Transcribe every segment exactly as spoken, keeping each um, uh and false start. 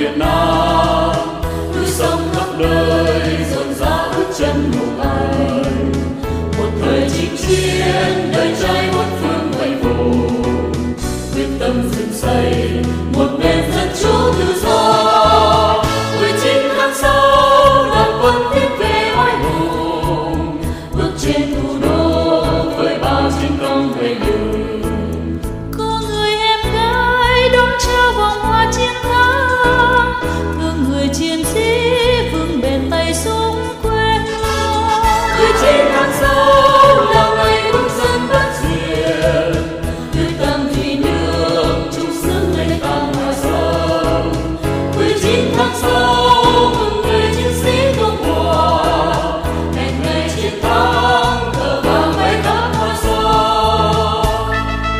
Việt Nam, núi sông khắp nơi rộn rã bước chân hùng anh. Một thời chinh chiến đầy trái một phương vây vùng, quyết tâm dựng xây một nền dân chủ tự do. mười chín tháng sáu đoàn quân tiếp về oai hùng, bước trên thủ đô với bao chiến công về lừng. Có người em gái đón trao vòng hoa chiến thắng, thương người chiến sĩ vững bền tay súng quê hương. mười chín tháng sáu là ngày quân dân đất diệt, quyết tâm vì nước chung sức lên tàng hoa sông. mười chín tháng sáu mừng người chiến sĩ tung hòa, hẹn ngày chiến thắng cờ vàng bay khắp hoa sông.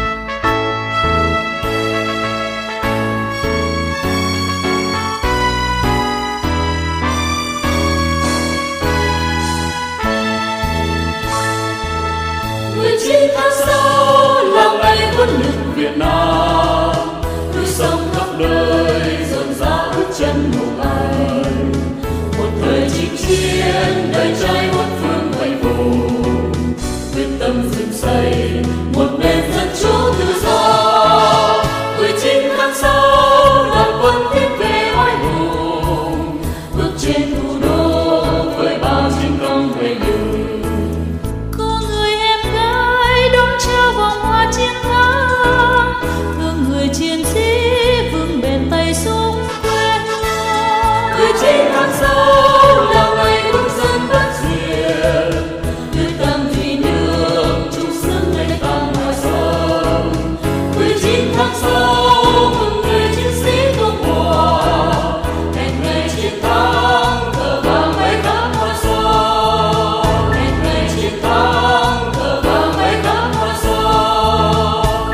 mười chín tháng sáu là ngày quân lực Việt Nam, núi sông khắp nơi rộn rã bước chân hùng anh. Một thời chinh chiến đầy trái một phương vây vùng, quyết tâm dựng xây một nền dân chủ tự do. mười chín tháng sáu đoàn quân tiếp về oai hùng, bước trên thủ đô với bao chiến công về lừng. Có người em gái đón trao vòng hoa chiến thắng, thương người chiến sĩ vững bền tay súng quê hương. mười chín tháng sáu là ngày quân dân đất diệt, quyết tâm vì nước chung sức lên tàng hoa sông. mười chín tháng sáu mừng người chiến sĩ tung hòa, hẹn ngày chiến thắng cờ vàng bay khắp hoa sông. Hẹn ngày chiến thắng cờ vàng bay khắp hoa sông.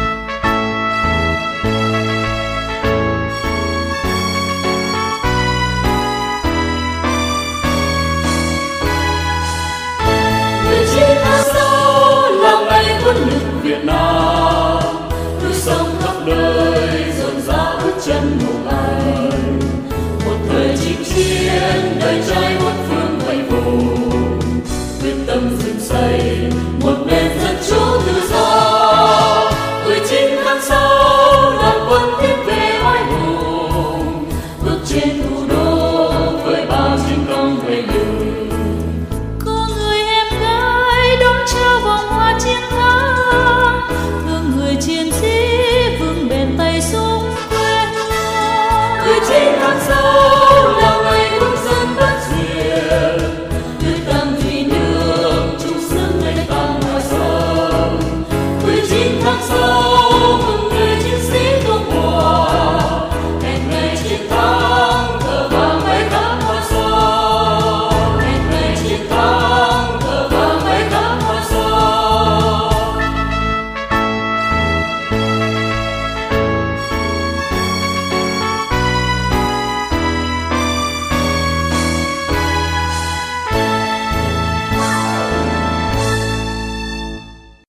mười chín tháng sáu là ngày quân lực Việt Nam, núi sông khắp nơi rộn rã bước chân hùng anh. Một thời chinh chiến đầy trái một phương vây vùng, quyết tâm dựng xây một nền dân chủ tự do. mười chín tháng sáu đoàn quân tiếp về oai hùng, bước trên thủ đô với bao chiến công về lừng. Có người em gái đón trao vòng hoa chiến thắng, thương người chiến sĩ vững bền tay súng quê hương. mười chín tháng sáu